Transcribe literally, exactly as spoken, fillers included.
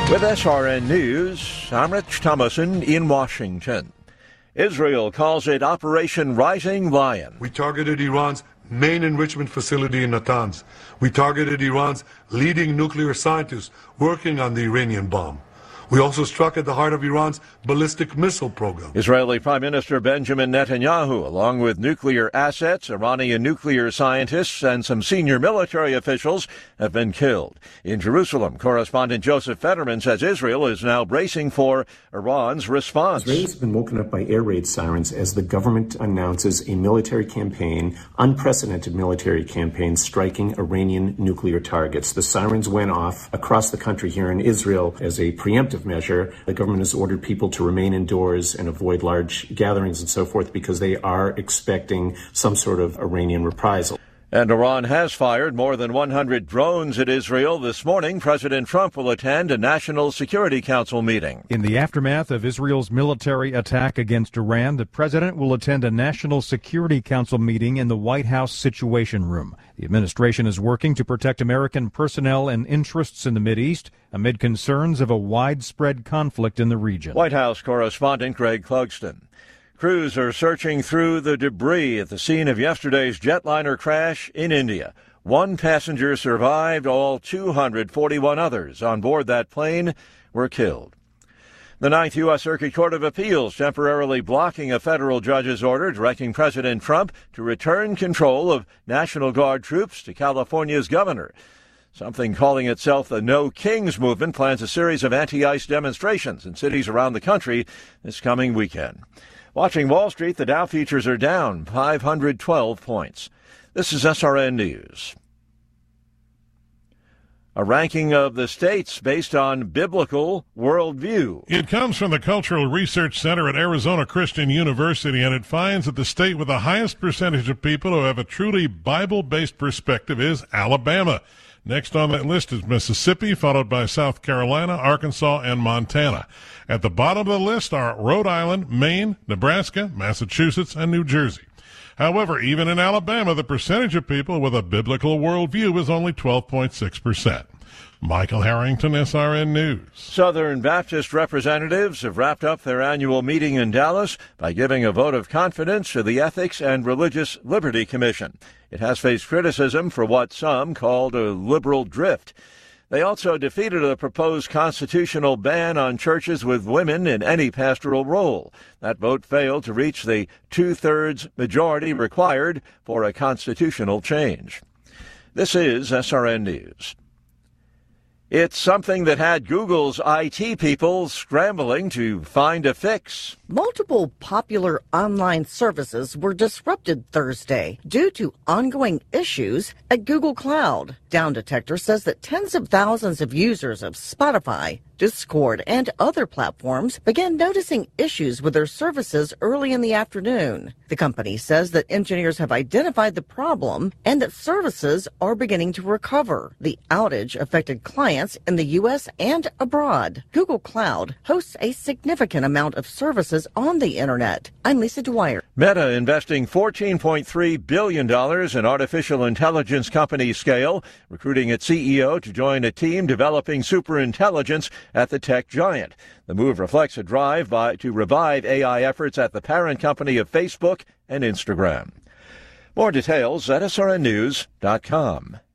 With S R N News, I'm Rich Thomason in Washington. Israel calls it Operation Rising Lion. We targeted Iran's main enrichment facility in Natanz. We targeted Iran's leading nuclear scientists working on the Iranian bomb. We also struck at the heart of Iran's ballistic missile program. Israeli Prime Minister Benjamin Netanyahu, along with nuclear assets, Iranian nuclear scientists, and some senior military officials, have been killed. In Jerusalem, correspondent Joseph Fetterman says Israel is now bracing for Iran's response. Israelis have been woken up by air raid sirens as the government announces a military campaign, unprecedented military campaign, striking Iranian nuclear targets. The sirens went off across the country here in Israel as a preemptive measure. The government has ordered people to remain indoors and avoid large gatherings and so forth because they are expecting some sort of Iranian reprisal. And Iran has fired more than one hundred drones at Israel. This morning, President Trump will attend a National Security Council meeting. In the aftermath of Israel's military attack against Iran, the president will attend a National Security Council meeting in the White House Situation Room. The administration is working to protect American personnel and interests in the Mideast amid concerns of a widespread conflict in the region. White House correspondent Greg Clugston. Crews are searching through the debris at the scene of yesterday's jetliner crash in India. One passenger survived. All two hundred forty-one others on board that plane were killed. The Ninth U S. Circuit Court of Appeals temporarily blocking a federal judge's order directing President Trump to return control of National Guard troops to California's governor. Something calling itself the No Kings movement plans a series of anti-ICE demonstrations in cities around the country this coming weekend. Watching Wall Street, the Dow futures are down five hundred twelve points. This is S R N News. A ranking of the states based on biblical worldview. It comes from the Cultural Research Center at Arizona Christian University, and it finds that the state with the highest percentage of people who have a truly Bible-based perspective is Alabama. Next on that list is Mississippi, followed by South Carolina, Arkansas, and Montana. At the bottom of the list are Rhode Island, Maine, Nebraska, Massachusetts, and New Jersey. However, even in Alabama, the percentage of people with a biblical worldview is only twelve point six percent. Michael Harrington, S R N News. Southern Baptist representatives have wrapped up their annual meeting in Dallas by giving a vote of confidence to the Ethics and Religious Liberty Commission. It has faced criticism for what some called a liberal drift. They also defeated a proposed constitutional ban on churches with women in any pastoral role. That vote failed to reach the two-thirds majority required for a constitutional change. This is S R N News. It's something that had Google's I T people scrambling to find a fix. Multiple popular online services were disrupted Thursday due to ongoing issues at Google Cloud. Down Detector says that tens of thousands of users of Spotify, Discord, and other platforms began noticing issues with their services early in the afternoon. The company says that engineers have identified the problem and that services are beginning to recover. The outage affected clients in the U S and abroad. Google Cloud hosts a significant amount of services on the internet. I'm Lisa Dwyer. Meta investing fourteen point three billion dollars in artificial intelligence company Scale, recruiting its C E O to join a team developing superintelligence at the tech giant. The move reflects a drive by to revive A I efforts at the parent company of Facebook and Instagram. More details at S R N news dot com.